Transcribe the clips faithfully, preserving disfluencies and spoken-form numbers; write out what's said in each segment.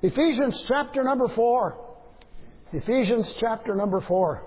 Ephesians chapter number four. Ephesians chapter number four.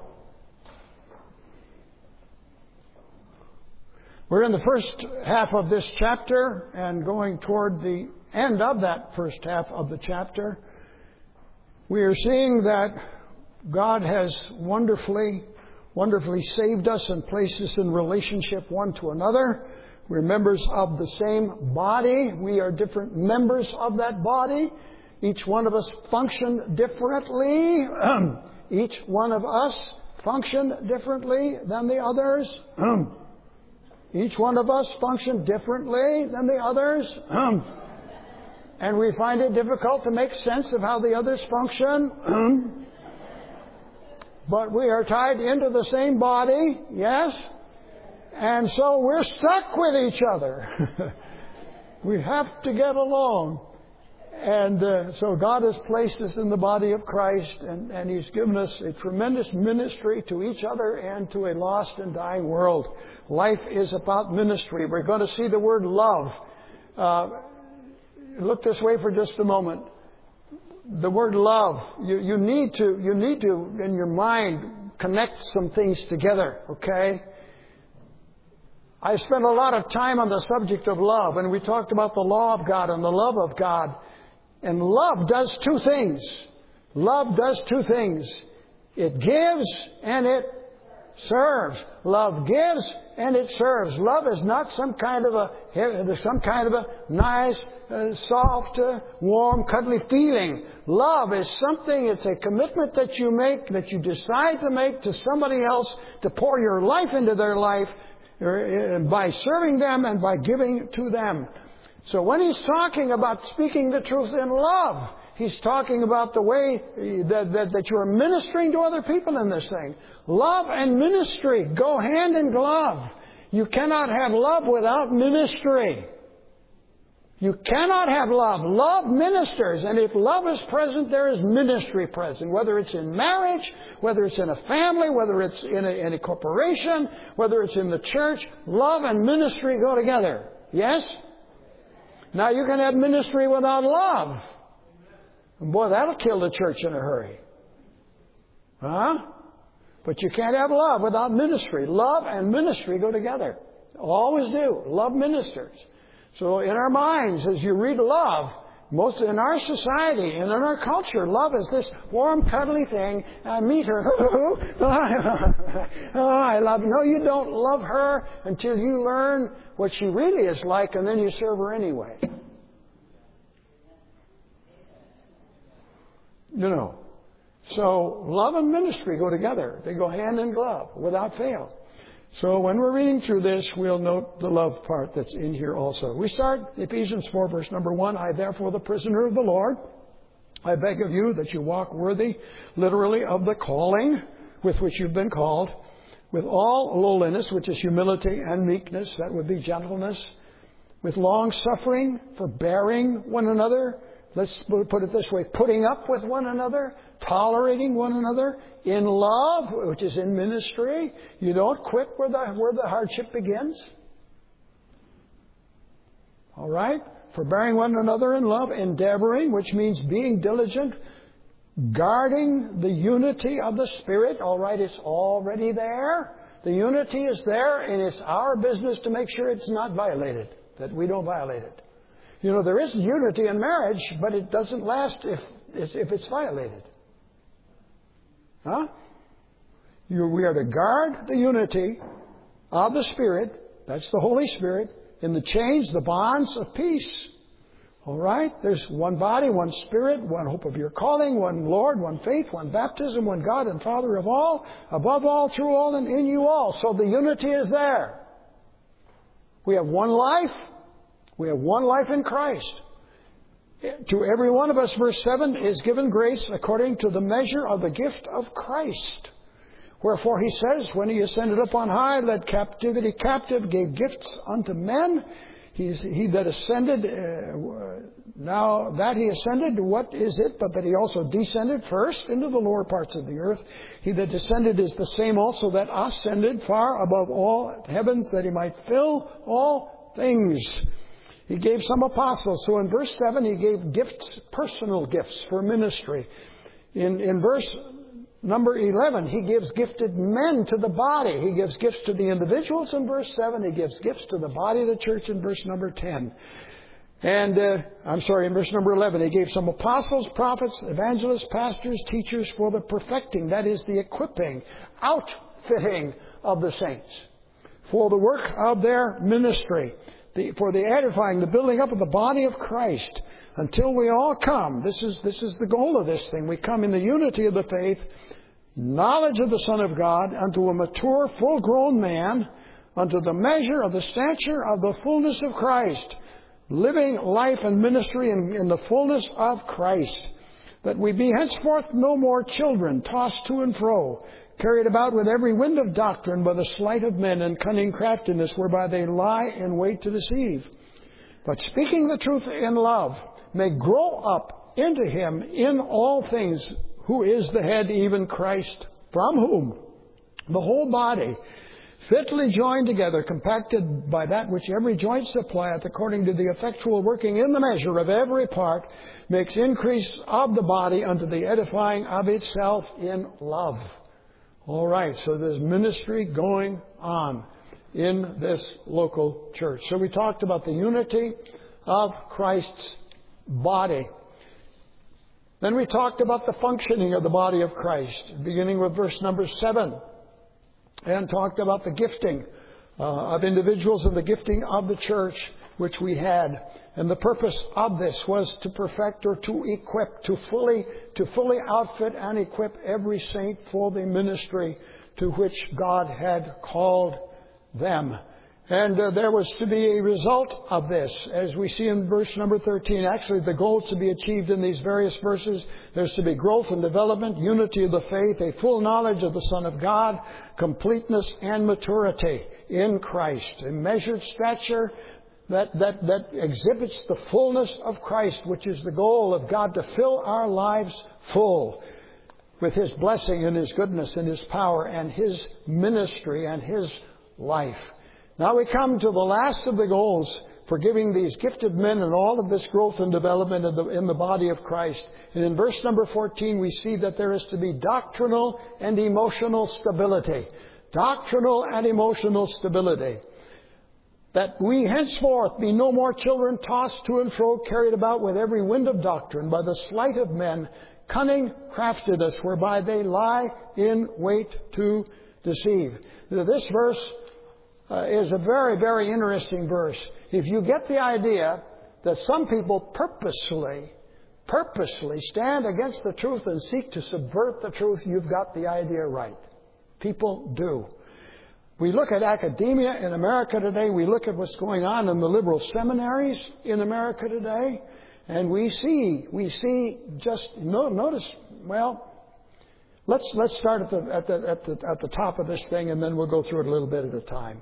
We're in the first half of this chapter and going toward the end of that first half of the chapter. We are seeing that God has wonderfully, wonderfully saved us and placed us in relationship one to another. We're members of the same body. We are different members of that body. Each one of us function differently. Each one of us function differently than the others. Each one of us function differently than the others. And we find it difficult to make sense of how the others function. But we are tied into the same body, yes? And so we're stuck with each other. We have to get along. And uh, so God has placed us in the body of Christ, and, and He's given us a tremendous ministry to each other and to a lost and dying world. Life is about ministry. We're going to see the word love. Uh, look this way for just a moment. The word love, you, you need to, you need to, in your mind, connect some things together, okay? I spent a lot of time on the subject of love, and we talked about the law of God and the love of God. And love does two things. Love does two things. It gives and it serves. Love gives and it serves. Love is not some kind of a some kind of a nice, uh, soft, uh, warm, cuddly feeling. Love is something. It's a commitment that you make, that you decide to make to somebody else, to pour your life into their life uh, by serving them and by giving to them. So when he's talking about speaking the truth in love, he's talking about the way that, that, that you're ministering to other people in this thing. Love and ministry go hand in glove. You cannot have love without ministry. You cannot have love. Love ministers. And if love is present, there is ministry present. Whether it's in marriage, whether it's in a family, whether it's in a, in a corporation, whether it's in the church, love and ministry go together. Yes? Now you can have ministry without love. And boy, that'll kill the church in a hurry. Huh? But you can't have love without ministry. Love and ministry go together. Always do. Love ministers. So in our minds, as you read love, most in our society and in our culture, love is this warm, cuddly thing. I meet her. Oh, I love you. No, you don't love her until you learn what she really is like, and then you serve her anyway. You know. So love and ministry go together. They go hand in glove without fail. So when we're reading through this, we'll note the love part that's in here also. We start Ephesians four, verse number one. I, therefore, the prisoner of the Lord, I beg of you that you walk worthy, literally, of the calling with which you've been called, with all lowliness, which is humility, and meekness, that would be gentleness, with long suffering, forbearing one another. Let's put it this way, putting up with one another, tolerating one another, in love, which is in ministry. You don't quit where the, where the hardship begins. All right? Forbearing one another in love, endeavoring, which means being diligent, guarding the unity of the Spirit. All right, it's already there. The unity is there, and it's our business to make sure it's not violated, that we don't violate it. You know, there is unity in marriage, but it doesn't last if it's, if it's violated. Huh? You, we are to guard the unity of the Spirit, that's the Holy Spirit, in the chains, the bonds of peace. All right? There's one body, one Spirit, one hope of your calling, one Lord, one faith, one baptism, one God and Father of all, above all, through all, and in you all. So the unity is there. We have one life. We have one life in Christ. To every one of us, verse seven, is given grace according to the measure of the gift of Christ. Wherefore he says, when he ascended up on high, led captivity captive, gave gifts unto men. He's, he that ascended, uh, now that he ascended, what is it but that he also descended first into the lower parts of the earth? He that descended is the same also that ascended far above all heavens, that he might fill all things. He gave some apostles. So in verse seven, he gave gifts, personal gifts for ministry. In, in verse number eleven, he gives gifted men to the body. He gives gifts to the individuals in verse seven. He gives gifts to the body of the church in verse number ten. And, uh, I'm sorry, in verse number eleven, he gave some apostles, prophets, evangelists, pastors, teachers for the perfecting, that is the equipping, outfitting of the saints, for the work of their ministry, the, for the edifying, the building up of the body of Christ, until we all come. This is, this is the goal of this thing. We come in the unity of the faith, knowledge of the Son of God, unto a mature, full-grown man, unto the measure of the stature of the fullness of Christ, living life and ministry in, in the fullness of Christ, that we be henceforth no more children, tossed to and fro, carried about with every wind of doctrine by the sleight of men and cunning craftiness, whereby they lie in wait to deceive. But speaking the truth in love, may grow up into him in all things, who is the head, even Christ, from whom the whole body, fitly joined together, compacted by that which every joint supplieth, according to the effectual working in the measure of every part, makes increase of the body unto the edifying of itself in love. All right, so there's ministry going on in this local church. So we talked about the unity of Christ's body. Then we talked about the functioning of the body of Christ, beginning with verse number seven. And talked about the gifting uh, of individuals and the gifting of the church, which we had. And the purpose of this was to perfect or to equip, to fully, to fully outfit and equip every saint for the ministry to which God had called them. And uh, there was to be a result of this, as we see in verse number thirteen. Actually, the goals to be achieved in these various verses. There's to be growth and development, unity of the faith, a full knowledge of the Son of God, completeness and maturity in Christ, a measured stature that, that, that exhibits the fullness of Christ, which is the goal of God, to fill our lives full with His blessing and His goodness and His power and His ministry and His life. Now we come to the last of the goals for giving these gifted men and all of this growth and development in the, in the body of Christ. And in verse number fourteen, we see that there is to be doctrinal and emotional stability. Doctrinal and emotional stability. That we henceforth be no more children tossed to and fro, carried about with every wind of doctrine, by the sleight of men, cunning craftiness, whereby they lie in wait to deceive. This verse Uh, is a very, very interesting verse. If you get the idea that some people purposely, purposely stand against the truth and seek to subvert the truth, you've got the idea right. People do. We look at academia in America today. We look at what's going on in the liberal seminaries in America today. And we see, we see just, no, notice, well, let's, let's start at the, at the, at the, at the top of this thing, and then we'll go through it a little bit at a time.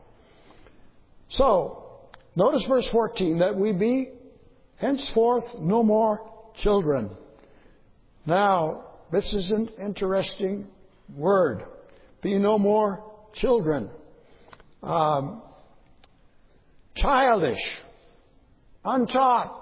So, notice verse fourteen, that we be henceforth no more children. Now, this is an interesting word. Be no more children. Um, childish. Untaught.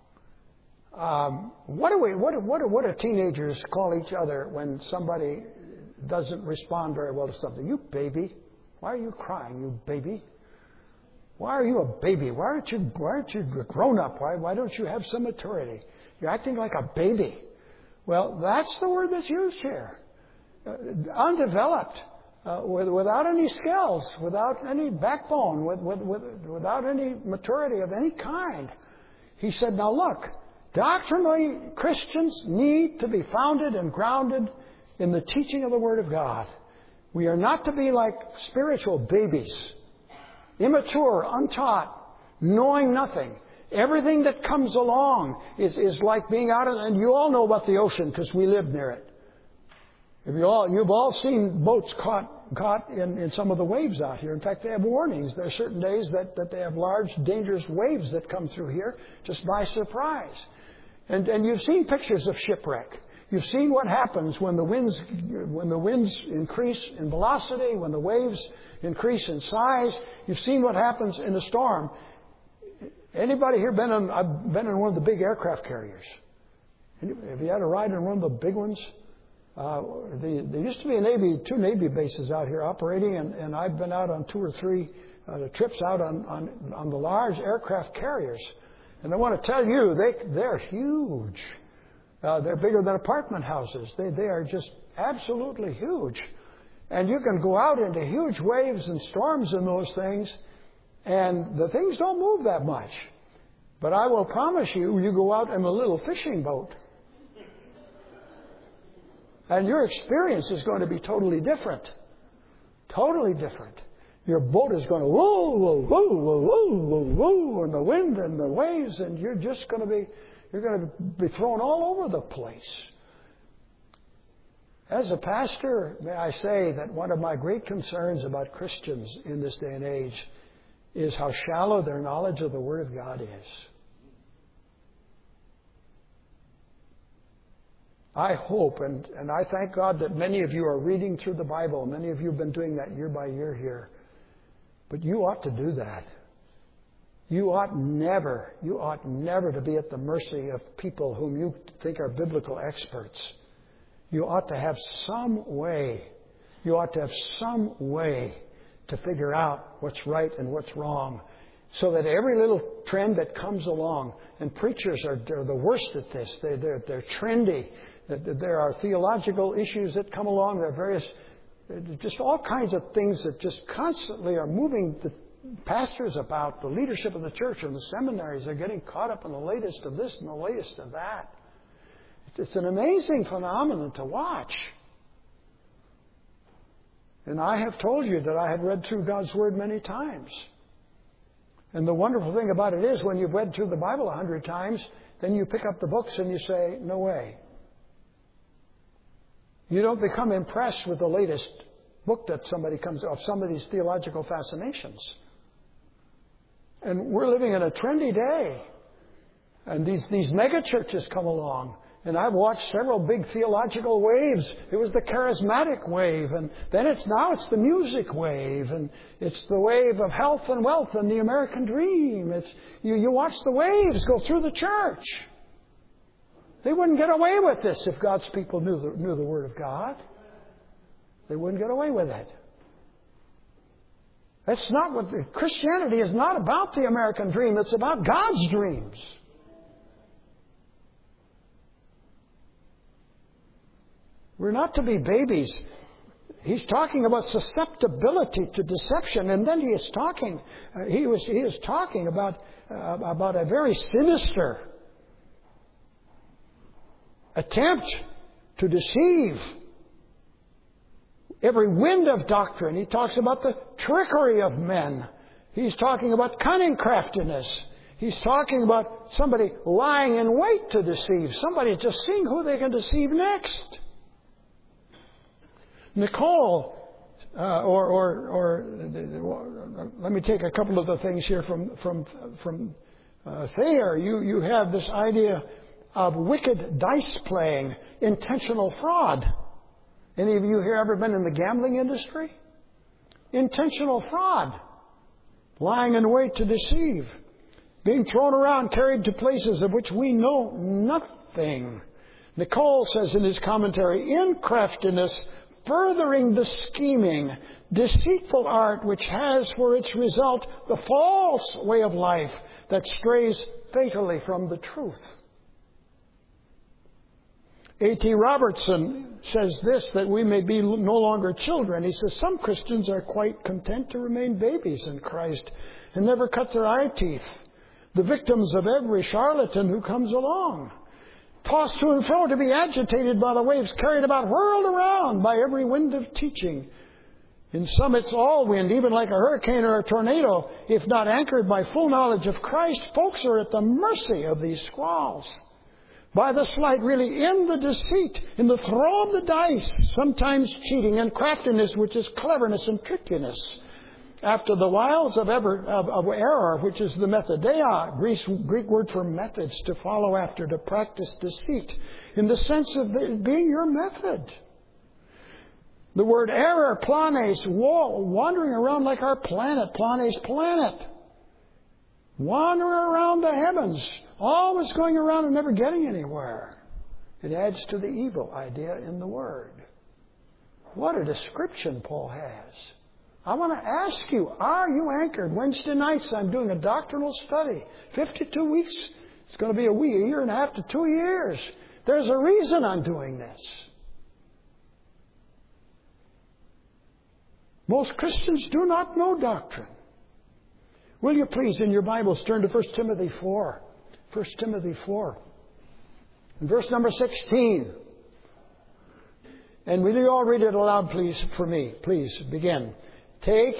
Um, what do we, what, what, what do teenagers call each other when somebody doesn't respond very well to something? You baby. Why are you crying, you baby? Why are you a baby? Why aren't you, why aren't you grown up? Why, why don't you have some maturity? You're acting like a baby. Well, that's the word that's used here. Uh, undeveloped, uh, with, without any skills, without any backbone, with, with, with, without any maturity of any kind. He said, now look, doctrinally, Christians need to be founded and grounded in the teaching of the Word of God. We are not to be like spiritual babies. Immature, untaught, knowing nothing. Everything that comes along is, is like being out of, and you all know about the ocean because we live near it. If you all, you've all seen boats caught, caught in, in some of the waves out here. In fact, they have warnings. There are certain days that, that they have large, dangerous waves that come through here just by surprise. And, and you've seen pictures of shipwreck. You've seen what happens when the winds, when the winds increase in velocity, when the waves increase in size. You've seen what happens in a storm. Anybody here been on, I've been in one of the big aircraft carriers. Have you had a ride in one of the big ones? Uh, the, there used to be a Navy, two Navy bases out here operating, and, and I've been out on two or three uh, trips out on, on, on the large aircraft carriers. And I want to tell you, they, they're huge. Uh, they're bigger than apartment houses. They, they are just absolutely huge. And you can go out into huge waves and storms in those things, and the things don't move that much. But I will promise you, you go out in a little fishing boat, and your experience is going to be totally different. Totally different. Your boat is going to whoa, whoa, whoa, whoa, whoa, whoa, whoa, and the wind and the waves, and you're just going to be, you're going to be thrown all over the place. As a pastor, may I say that one of my great concerns about Christians in this day and age is how shallow their knowledge of the Word of God is. I hope, and, and I thank God that many of you are reading through the Bible. Many of you have been doing that year by year here. But you ought to do that. You ought never, you ought never to be at the mercy of people whom you think are biblical experts. You ought to have some way, you ought to have some way to figure out what's right and what's wrong, so that every little trend that comes along, and preachers are they're the worst at this, they, they're, they're trendy. There are theological issues that come along. There are various, just all kinds of things that just constantly are moving the pastors about. The leadership of the church and the seminaries are getting caught up in the latest of this and the latest of that. It's an amazing phenomenon to watch. And I have told you that I have read through God's Word many times. And the wonderful thing about it is when you've read through the Bible a hundred times, then you pick up the books and you say, no way. You don't become impressed with the latest book that somebody comes of somebody's theological fascinations. And we're living in a trendy day. And these, these mega churches come along. And I've watched several big theological waves. It was the charismatic wave, and then it's now it's the music wave, and it's the wave of health and wealth and the American dream. It's you, you watch the waves go through the church. They wouldn't get away with this if God's people knew the, knew the Word of God. They wouldn't get away with it. That's not what Christianity is not about the American dream. It's about God's dreams. We're not to be babies. He's talking about susceptibility to deception, and then he is talking. Uh, he was he is talking about uh, about a very sinister attempt to deceive. Every wind of doctrine. He talks about the trickery of men. He's talking about cunning craftiness. He's talking about somebody lying in wait to deceive. Somebody just seeing who they can deceive next. Nicole, uh, or, or, or, let me take a couple of the things here from from from uh, Thayer. You you have this idea of wicked dice playing, intentional fraud. Any of you here ever been in the gambling industry? Intentional fraud, lying in wait to deceive, being thrown around, carried to places of which we know nothing. Nicole says in his commentary, in craftiness, furthering the scheming, deceitful art which has for its result the false way of life that strays fatally from the truth. A T Robertson says this, that we may be no longer children. He says some Christians are quite content to remain babies in Christ and never cut their eye teeth, the victims of every charlatan who comes along. Tossed to and fro to be agitated by the waves, carried about, whirled around by every wind of teaching. In some it's all wind, even like a hurricane or a tornado. If not anchored by full knowledge of Christ, folks are at the mercy of these squalls. By the sleight, really in the deceit, in the throw of the dice, sometimes cheating, and craftiness, which is cleverness and trickiness. After the wiles of, ever, of, of error, which is the methodeia, Greek, Greek word for methods, to follow after, to practice deceit, in the sense of it being your method. The word error, planes, wandering around like our planet, planes, planet. wandering around the heavens, always going around and never getting anywhere. It adds to the evil idea in the Word. What a description Paul has. I want to ask you, are you anchored? Wednesday nights I'm doing a doctrinal study. fifty-two weeks. It's going to be a week, a year and a half to two years. There's a reason I'm doing this. Most Christians do not know doctrine. Will you please, in your Bibles, turn to First Timothy four. First Timothy four. And verse number sixteen. And will you all read it aloud, please, for me? Please, begin. Take...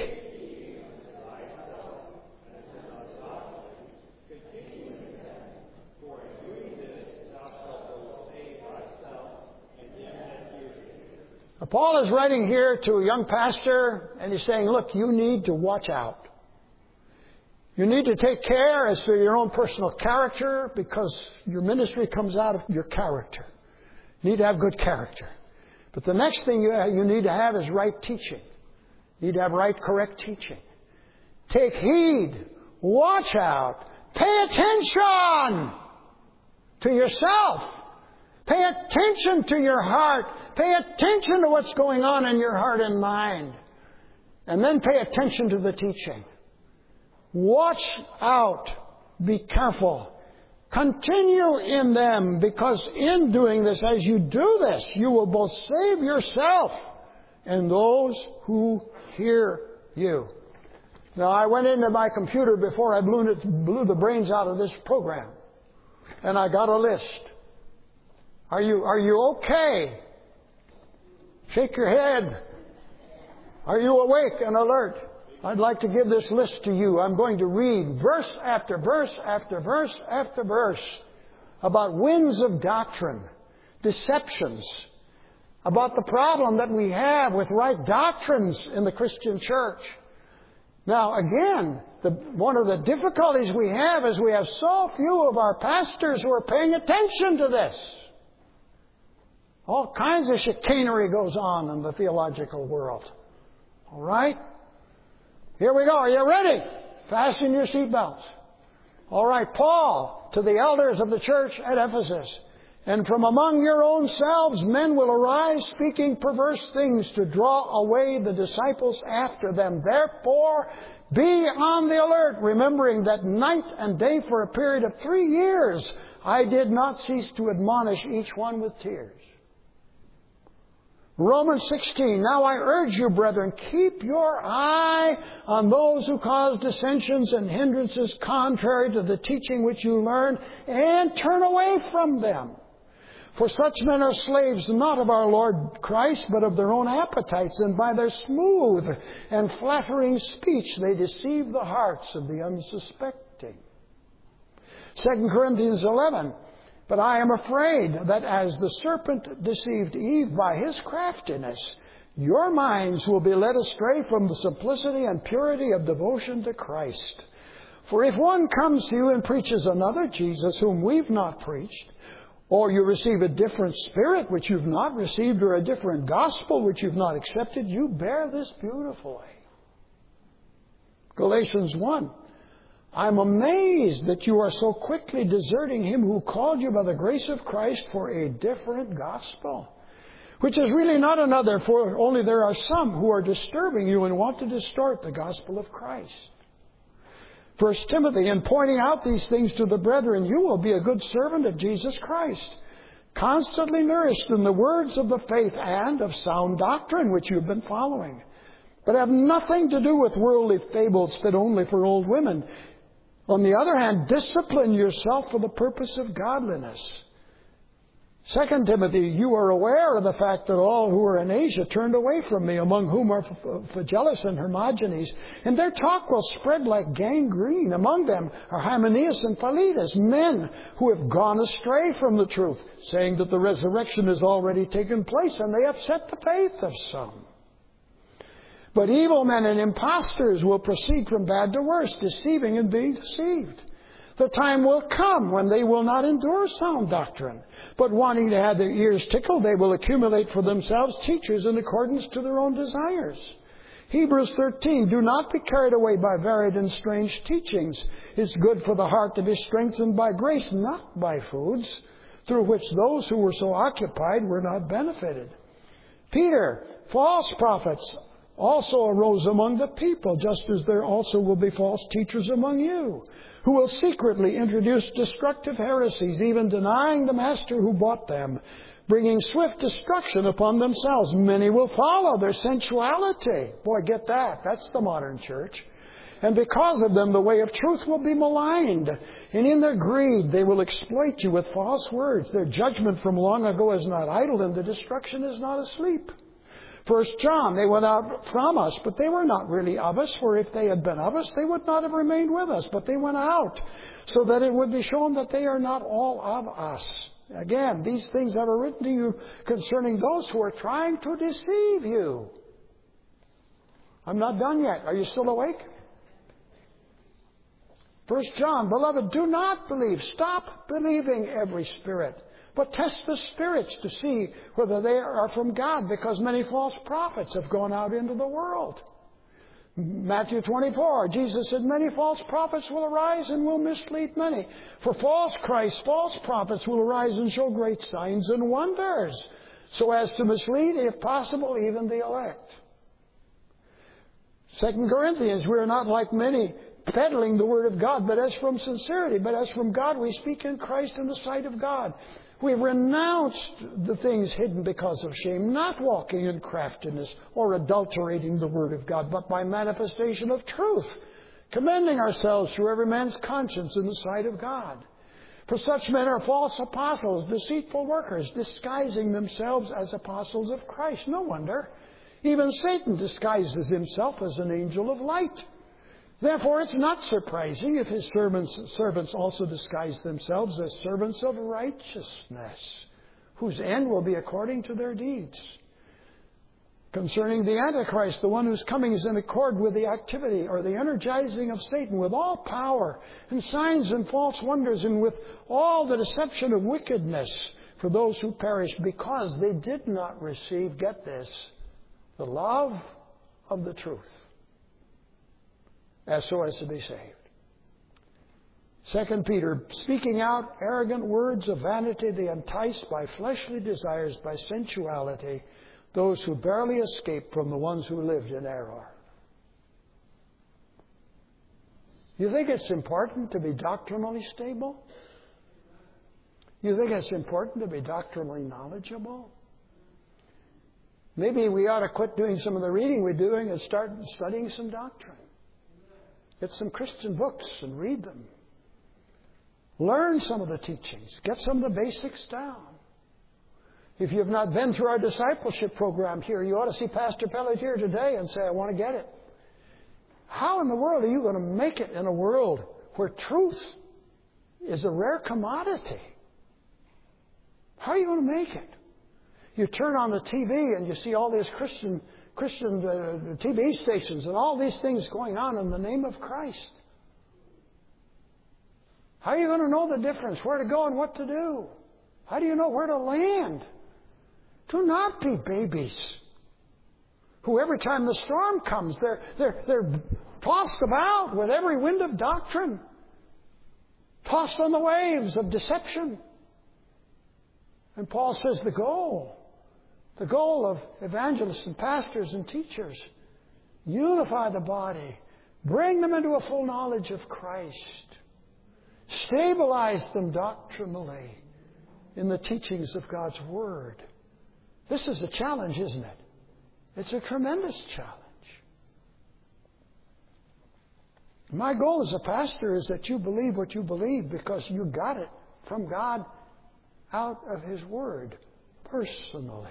Paul is writing here to a young pastor, and he's saying, look, you need to watch out. You need to take care as to your own personal character, because your ministry comes out of your character. You need to have good character. But the next thing you, you need to have is right teaching. You need to have right, correct teaching. Take heed. Watch out. Pay attention to yourself. Pay attention to your heart. Pay attention to what's going on in your heart and mind. And then pay attention to the teaching. Watch out. Be careful. Continue in them, because in doing this, as you do this, you will both save yourself and those who hear you. Now, I went into my computer before I blew, it, blew the brains out of this program, and I got a list. Are you, are you okay? Shake your head. Are you awake and alert? I'd like to give this list to you. I'm going to read verse after verse after verse after verse about winds of doctrine, deceptions, about the problem that we have with right doctrines in the Christian church. Now, again, the, one of the difficulties we have is we have so few of our pastors who are paying attention to this. All kinds of chicanery goes on in the theological world. All right? Here we go. Are you ready? Fasten your seatbelts. All right. Paul, to the elders of the church at Ephesus. And from among your own selves men will arise, speaking perverse things to draw away the disciples after them. Therefore, be on the alert, remembering that night and day for a period of three years I did not cease to admonish each one with tears. Romans sixteen, now I urge you, brethren, keep your eye on those who cause dissensions and hindrances contrary to the teaching which you learned, and turn away from them. For such men are slaves not of our Lord Christ, but of their own appetites, and by their smooth and flattering speech they deceive the hearts of the unsuspecting. Second Corinthians eleven, but I am afraid that as the serpent deceived Eve by his craftiness, your minds will be led astray from the simplicity and purity of devotion to Christ. For if one comes to you and preaches another Jesus whom we've not preached, or you receive a different spirit which you've not received, or a different gospel which you've not accepted, you bear this beautifully. Galatians one, I'm amazed that you are so quickly deserting him who called you by the grace of Christ for a different gospel, which is really not another, for only there are some who are disturbing you and want to distort the gospel of Christ. First Timothy, in pointing out these things to the brethren, you will be a good servant of Jesus Christ, constantly nourished in the words of the faith and of sound doctrine which you've been following, but have nothing to do with worldly fables fit only for old women. On the other hand, discipline yourself for the purpose of godliness. Second Timothy, you are aware of the fact that all who are in Asia turned away from me, among whom are Phygellus and Hermogenes, and their talk will spread like gangrene. Among them are Hymenaeus and Philetus, men who have gone astray from the truth, saying that the resurrection has already taken place, and they upset the faith of some. But evil men and impostors will proceed from bad to worse, deceiving and being deceived. The time will come when they will not endure sound doctrine, but wanting to have their ears tickled, they will accumulate for themselves teachers in accordance to their own desires, Hebrews thirteen, do not be carried away by varied and strange teachings. It's good for the heart to be strengthened by grace, not by foods, through which those who were so occupied were not benefited. Peter, false prophets also arose among the people, just as there also will be false teachers among you, who will secretly introduce destructive heresies, even denying the master who bought them, bringing swift destruction upon themselves. Many will follow their sensuality. Boy, get that. That's the modern church. And because of them, the way of truth will be maligned. And in their greed, they will exploit you with false words. Their judgment from long ago is not idle, and their destruction is not asleep. First John, they went out from us, but they were not really of us, for if they had been of us, they would not have remained with us. But they went out, so that it would be shown that they are not all of us. Again, these things I have written to you concerning those who are trying to deceive you. I'm not done yet. Are you still awake? First John, beloved, do not believe. Stop believing every spirit. But test the spirits to see whether they are from God, because many false prophets have gone out into the world. Matthew twenty-four, Jesus said, many false prophets will arise and will mislead many. For false Christs, false prophets will arise and show great signs and wonders, so as to mislead, if possible, even the elect. Second Corinthians, we are not like many peddling the word of God, but as from sincerity, but as from God we speak in Christ in the sight of God. We've renounced the things hidden because of shame, not walking in craftiness or adulterating the Word of God, but by manifestation of truth, commending ourselves to every man's conscience in the sight of God. For such men are false apostles, deceitful workers, disguising themselves as apostles of Christ. No wonder. Even Satan disguises himself as an angel of light. Therefore, it's not surprising if his servants, servants also disguise themselves as servants of righteousness, whose end will be according to their deeds. Concerning the Antichrist, the one whose coming is in accord with the activity or the energizing of Satan with all power and signs and false wonders and with all the deception of wickedness for those who perish because they did not receive, get this, the love of the truth, as so as to be saved. Second Peter, speaking out arrogant words of vanity, they entice by fleshly desires, by sensuality, those who barely escape from the ones who lived in error. You think it's important to be doctrinally stable? You think it's important to be doctrinally knowledgeable? Maybe we ought to quit doing some of the reading we're doing and start studying some doctrine. Get some Christian books and read them. Learn some of the teachings. Get some of the basics down. If you have not been through our discipleship program here, you ought to see Pastor Pelletier today and say, I want to get it. How in the world are you going to make it in a world where truth is a rare commodity? How are you going to make it? You turn on the T V and you see all these Christian Christian uh, T V stations and all these things going on in the name of Christ. How are you going to know the difference, where to go and what to do? How do you know where to land? Do not be babies who every time the storm comes, they're, they're, they're tossed about with every wind of doctrine, tossed on the waves of deception. And Paul says the goal, the goal of evangelists and pastors and teachers, unify the body, bring them into a full knowledge of Christ, stabilize them doctrinally in the teachings of God's Word. This is a challenge, isn't it? It's a tremendous challenge. My goal as a pastor is that you believe what you believe because you got it from God out of His Word personally.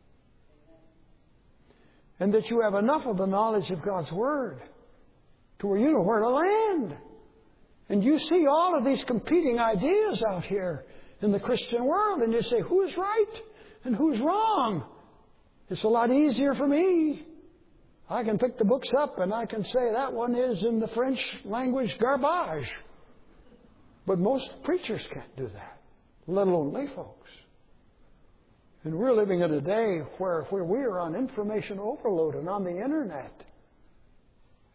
And that you have enough of the knowledge of God's Word to where you know where to land. And you see all of these competing ideas out here in the Christian world, and you say, who's right and who's wrong? It's a lot easier for me. I can pick the books up and I can say that one is in the French language garbage. But most preachers can't do that, let alone lay folks. And we're living in a day where, where we are on information overload and on the internet.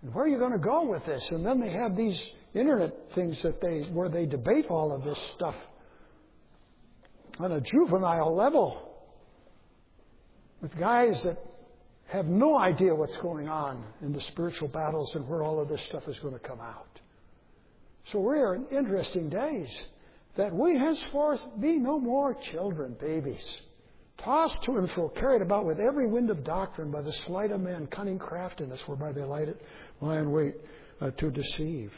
And where are you going to go with this? And then they have these internet things that they where they debate all of this stuff on a juvenile level with guys that have no idea what's going on in the spiritual battles and where all of this stuff is going to come out. So we're in interesting days, that we henceforth be no more children, babies, tossed to and fro, carried about with every wind of doctrine by the sleight of men, cunning craftiness, whereby they light it, lie in wait uh, to deceive.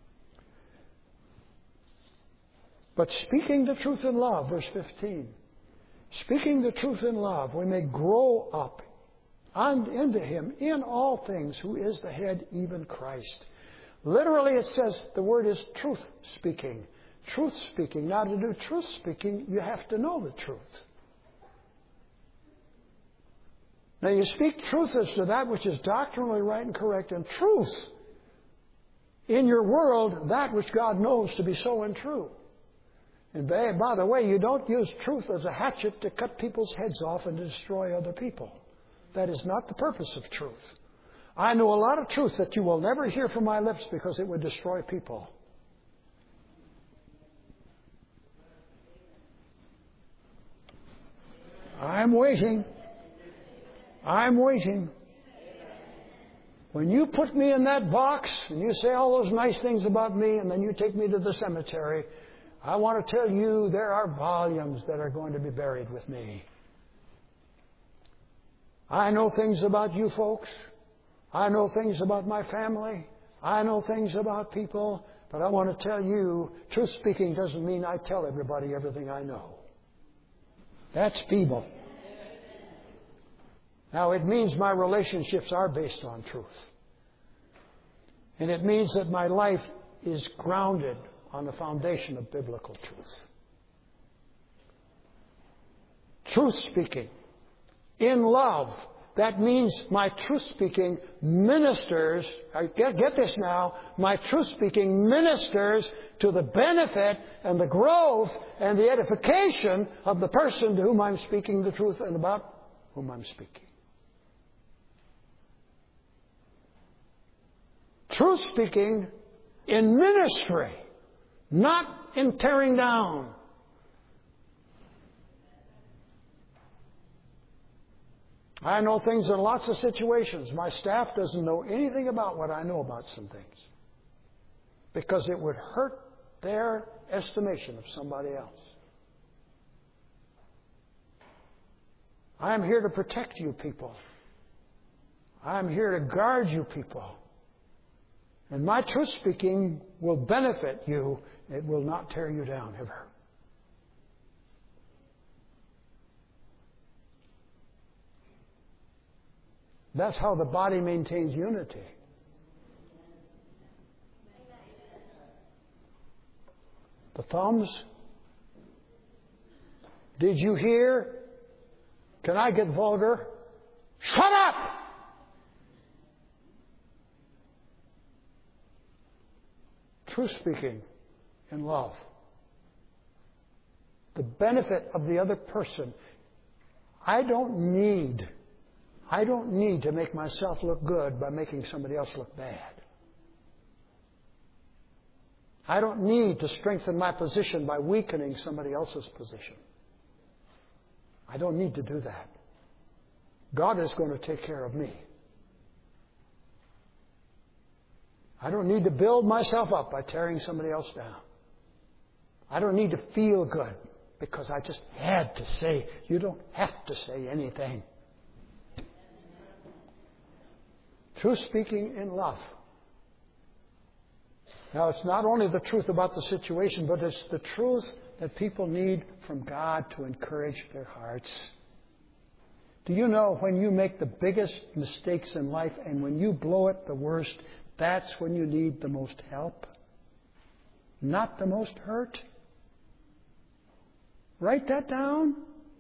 But speaking the truth in love, verse fifteen, speaking the truth in love, we may grow up and into Him in all things, who is the head, even Christ. Literally, it says the word is truth speaking. Truth speaking. Now, to do truth speaking, you have to know the truth. Now, you speak truth as to that which is doctrinally right and correct, and truth in your world, that which God knows to be so and true. And by, by the way, you don't use truth as a hatchet to cut people's heads off and to destroy other people. That is not the purpose of truth. I know a lot of truth that you will never hear from my lips because it would destroy people. I'm waiting. I'm waiting. When you put me in that box and you say all those nice things about me and then you take me to the cemetery, I want to tell you there are volumes that are going to be buried with me. I know things about you folks. I know things about my family. I know things about people. But I want to tell you, truth speaking doesn't mean I tell everybody everything I know. That's feeble. Now, it means my relationships are based on truth. And it means that my life is grounded on the foundation of biblical truth. Truth speaking in love. That means my truth-speaking ministers, get, get this now, my truth-speaking ministers to the benefit and the growth and the edification of the person to whom I'm speaking the truth and about whom I'm speaking. Truth-speaking in ministry, not in tearing down. I know things in lots of situations. My staff doesn't know anything about what I know about some things, because it would hurt their estimation of somebody else. I'm here to protect you people. I'm here to guard you people. And my truth speaking will benefit you. It will not tear you down ever. That's how the body maintains unity. The thumbs. Did you hear? Can I get vulgar? Shut up! Truth speaking in love. The benefit of the other person. I don't need I don't need to make myself look good by making somebody else look bad. I don't need to strengthen my position by weakening somebody else's position. I don't need to do that. God is going to take care of me. I don't need to build myself up by tearing somebody else down. I don't need to feel good because I just had to say. You don't have to say anything. Truth speaking in love. Now, it's not only the truth about the situation, but it's the truth that people need from God to encourage their hearts. Do you know when you make the biggest mistakes in life and when you blow it the worst, that's when you need the most help? Not the most hurt? Write that down.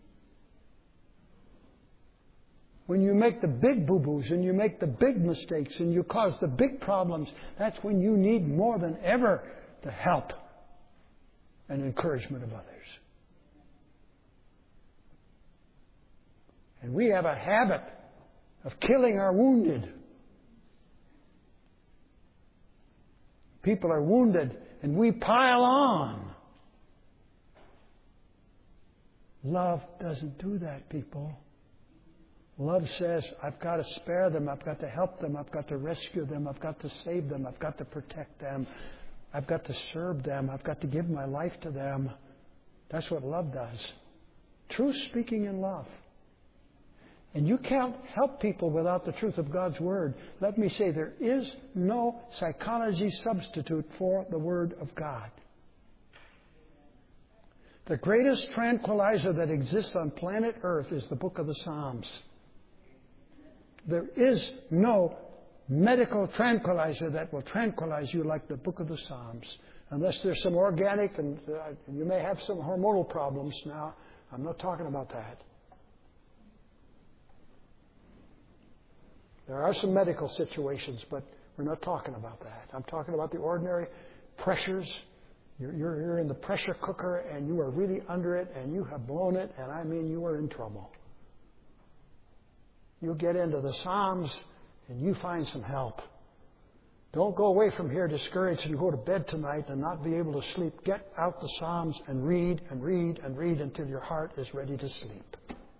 When you make the big boo-boos and you make the big mistakes and you cause the big problems, that's when you need more than ever the help and encouragement of others. And we have a habit of killing our wounded. People are wounded and we pile on. Love doesn't do that, people. Love says, I've got to spare them, I've got to help them, I've got to rescue them, I've got to save them, I've got to protect them, I've got to serve them, I've got to give my life to them. That's what love does. Truth speaking in love. And you can't help people without the truth of God's Word. Let me say, there is no psychology substitute for the Word of God. The greatest tranquilizer that exists on planet Earth is the book of the Psalms. There is no medical tranquilizer that will tranquilize you like the book of the Psalms. Unless there's some organic, and uh, you may have some hormonal problems now. I'm not talking about that. There are some medical situations, but we're not talking about that. I'm talking about the ordinary pressures. You're, you're, you're in the pressure cooker and you are really under it and you have blown it, and I mean you are in trouble. You get into the Psalms and you find some help. Don't go away from here discouraged and go to bed tonight and not be able to sleep. Get out the Psalms and read and read and read until your heart is ready to sleep.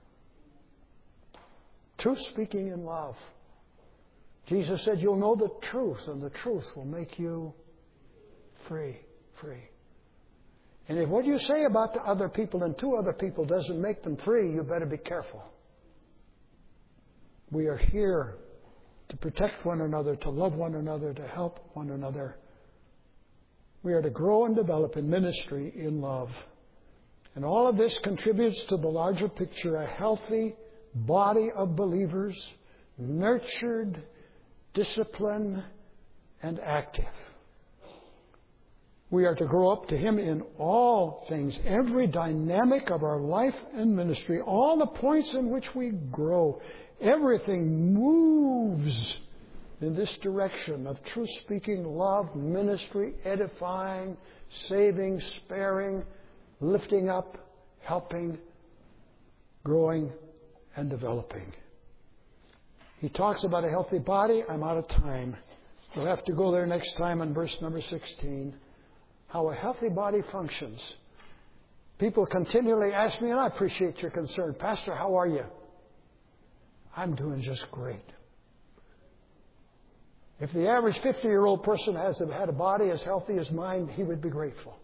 Truth speaking in love. Jesus said, you'll know the truth, and the truth will make you free, free. And if what you say about the other people and to other people doesn't make them free, you better be careful. We are here to protect one another, to love one another, to help one another. We are to grow and develop in ministry in love. And all of this contributes to the larger picture, a healthy body of believers, nurtured, disciplined, and active. We are to grow up to Him in all things, every dynamic of our life and ministry, all the points in which we grow. Everything moves in this direction of truth-speaking, love, ministry, edifying, saving, sparing, lifting up, helping, growing, and developing. He talks about a healthy body. I'm out of time. We'll have to go there next time on verse number sixteen. How a healthy body functions. People continually ask me, and I appreciate your concern, Pastor, how are you? I'm doing just great. If the average fifty-year-old person has had a body as healthy as mine, he would be grateful.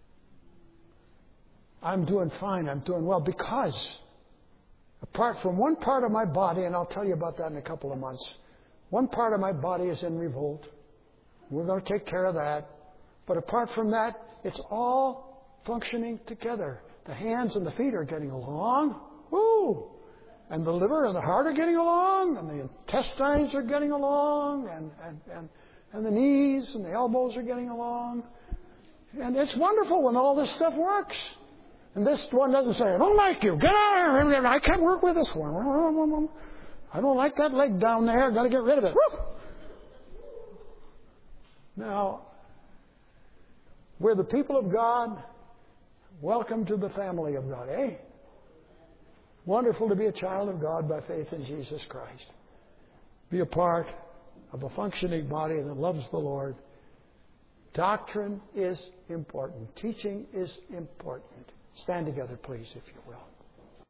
I'm doing fine. I'm doing well because apart from one part of my body, and I'll tell you about that in a couple of months, one part of my body is in revolt. We're going to take care of that. But apart from that, it's all functioning together. The hands and the feet are getting along. Woo! And the liver and the heart are getting along. And the intestines are getting along. And, and, and, and the knees and the elbows are getting along. And it's wonderful when all this stuff works. And this one doesn't say, I don't like you. Get out of here. I can't work with this one. I don't like that leg down there. I've got to get rid of it. Woo! Now, we're the people of God. Welcome to the family of God, eh? Wonderful to be a child of God by faith in Jesus Christ. Be a part of a functioning body that loves the Lord. Doctrine is important. Teaching is important. Stand together, please, if you will.